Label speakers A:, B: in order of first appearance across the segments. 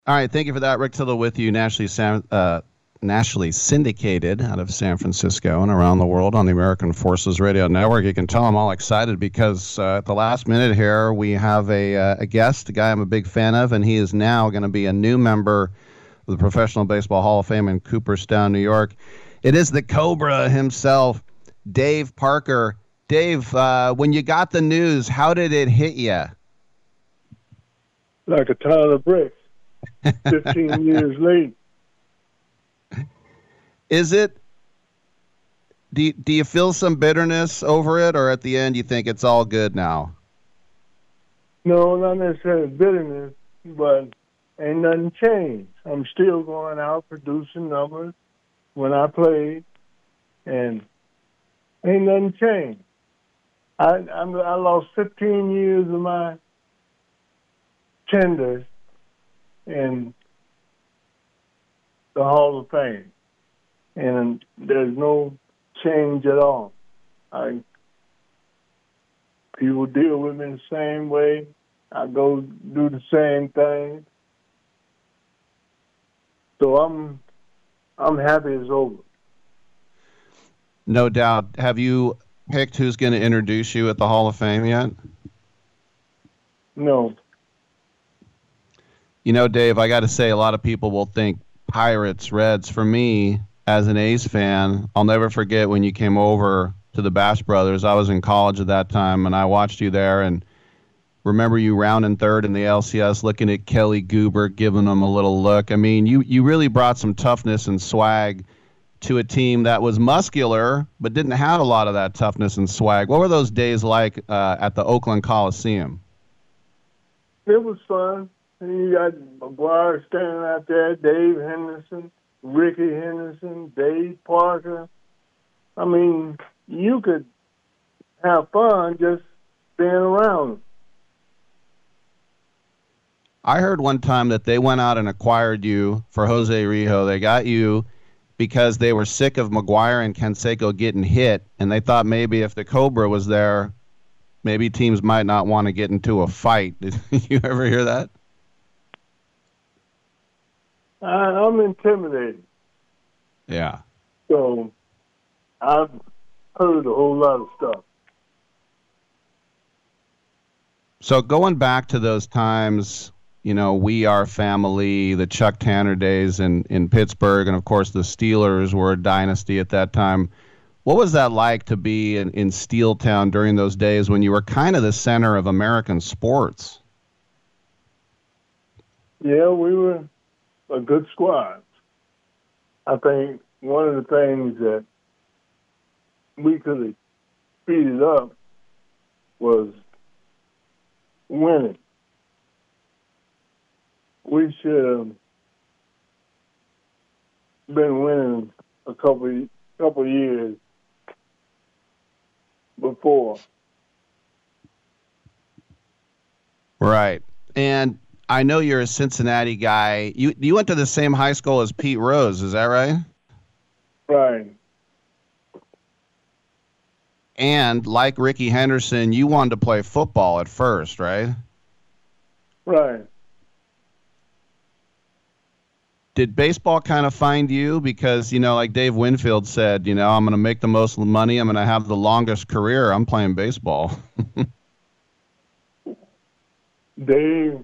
A: All right, thank you for that. Rick Tittle with you, nationally syndicated out of San Francisco and around the world on the American Forces Radio Network. You can tell I'm all excited because at the last minute here, we have a guest, a guy I'm a big fan of, and he is now going to be a new member of the Professional Baseball Hall of Fame in Cooperstown, New York. It is the Cobra himself, Dave Parker. Dave, when you got the news, how did it hit you?
B: Like a ton of bricks. 15 years late.
A: Is it? Do you feel some bitterness over it, or at the end you think it's all good now?
B: No, not necessarily bitterness, but ain't nothing changed. I'm still going out producing numbers when I play, and ain't nothing changed. I lost 15 years of my tenders in the Hall of Fame, and there's no change at all. People deal with me the same way. I go do the same thing. So I'm happy it's over.
A: No doubt. Have you picked who's going to introduce you at the Hall of Fame yet?
B: No.
A: You know, Dave, I got to say, a lot of people will think Pirates, Reds. For me, as an A's fan, I'll never forget when you came over to the Bash Brothers. I was in college at that time, and I watched you there, and remember you rounding third in the LCS, looking at Kelly Goober, giving him a little look. I mean, you really brought some toughness and swag to a team that was muscular but didn't have a lot of that toughness and swag. What were those days like at the Oakland Coliseum?
B: It was fun. You got McGuire standing out there, Dave Henderson, Ricky Henderson, Dave Parker. I mean, you could have fun just being around.
A: I heard one time that they went out and acquired you for Jose Rijo. They got you because they were sick of McGuire and Canseco getting hit, and they thought maybe if the Cobra was there, maybe teams might not want to get into a fight. Did you ever hear that?
B: I'm intimidated.
A: Yeah.
B: So I've heard a whole lot of stuff.
A: So going back to those times, you know, We Are Family, the Chuck Tanner days in Pittsburgh, and of course the Steelers were a dynasty at that time. What was that like to be in Steel Town during those days when you were kind of the center of American sports?
B: Yeah, we were a good squad. I think one of the things that we could have speeded up was winning. We should have been winning a couple years before.
A: Right. And I know you're a Cincinnati guy. You went to the same high school as Pete Rose, is that right?
B: Right.
A: And like Ricky Henderson, you wanted to play football at first, right?
B: Right.
A: Did baseball kind of find you? Because, you know, like Dave Winfield said, you know, I'm going to make the most money. I'm going to have the longest career. I'm playing baseball.
B: Dave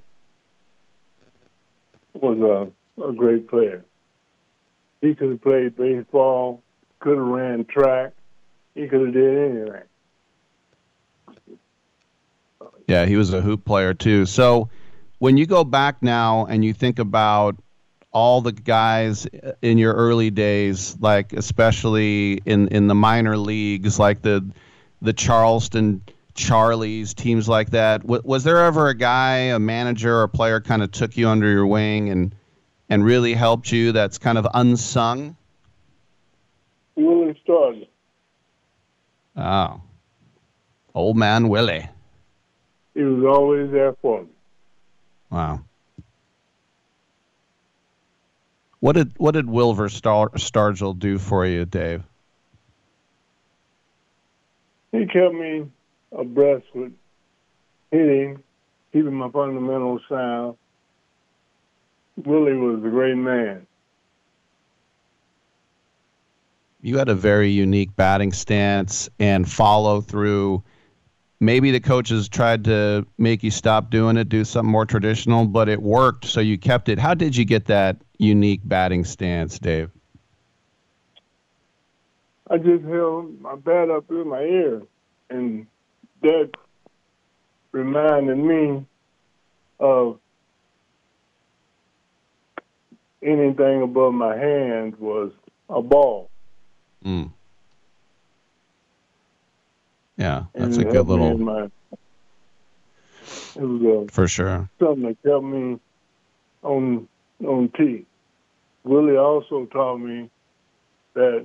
B: was a great player. He could have played baseball, could have ran track. He could have did anything.
A: Yeah, he was a hoop player too. So when you go back now and you think about all the guys in your early days, like especially in the minor leagues, like the Charleston Charlies, teams like that, was there ever a guy, a manager or a player kind of took you under your wing and really helped you that's kind of unsung?
B: Willie Stargell.
A: Oh, old man Willie.
B: He was always there for me.
A: Wow. What did Wilver Stargell do for you, Dave?
B: He kept me abreast with hitting, keeping my fundamentals sound. Willie was a great man.
A: You had a very unique batting stance and follow through. Maybe the coaches tried to make you stop doing it, do something more traditional, but it worked, so you kept it. How did you get that unique batting stance, Dave?
B: I just held my bat up in my ear, and that reminded me of anything above my hand was a ball.
A: Mm. Yeah,
B: And
A: that's a good little.
B: It was
A: for sure.
B: Something that kept me on tee. Willie also taught me that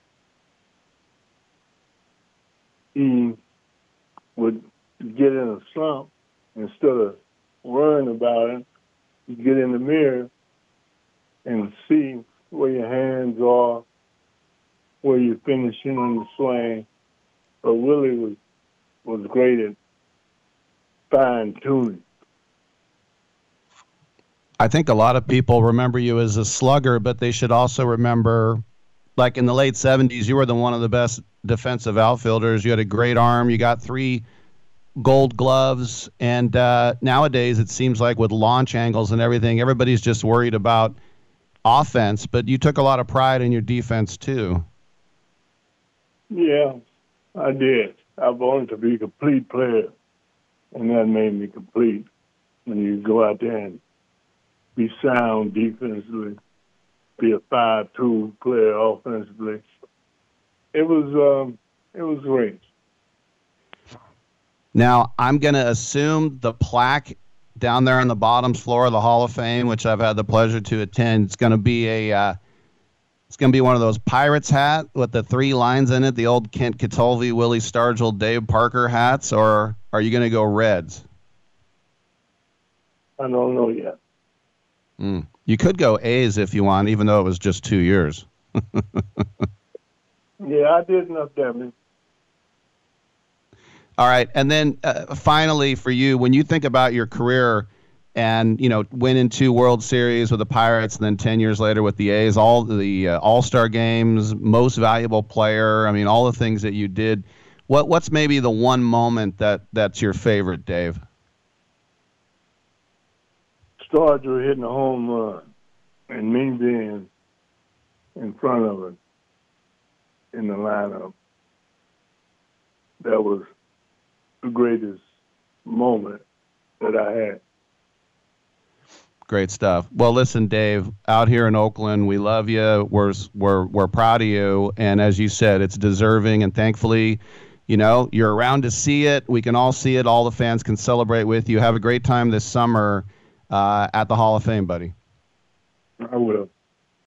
B: he would get in a slump, instead of worrying about it, you get in the mirror and see where your hands are, where you're finishing on the swing. But Willie was great at fine-tuning.
A: I think a lot of people remember you as a slugger, but they should also remember, like in the late 70s, you were one of the best defensive outfielders. You had a great arm. You got 3 gold gloves. And nowadays, it seems like with launch angles and everything, everybody's just worried about offense. But you took a lot of pride in your defense, too.
B: Yeah, I did. I wanted to be a complete player, and that made me complete. When you go out there and be sound defensively, be a 5-2 player offensively, it was great.
A: Now, I'm going to assume the plaque down there on the bottom floor of the Hall of Fame, which I've had the pleasure to attend, it's going to be one of those Pirates hat with the 3 lines in it, the old Kent Catulvi, Willie Stargell, Dave Parker hats, or are you going to go Reds?
B: I don't know yet.
A: You could go A's if you want, even though it was just 2 years.
B: Yeah, I did enough damage.
A: All right, and then finally for you, when you think about your career and, winning 2 World Series with the Pirates and then 10 years later with the A's, all the All-Star games, most valuable player, all the things that you did, what's maybe the one moment that's your favorite, Dave?
B: Stargell hitting a home run and me being in front of it in the lineup. That was the greatest moment that I had.
A: Great stuff. Well, listen, Dave, out here in Oakland, we love you. We're proud of you. And as you said, it's deserving. And thankfully, you're around to see it. We can all see it. All the fans can celebrate with you. Have a great time this summer at the Hall of Fame, buddy.
B: I will.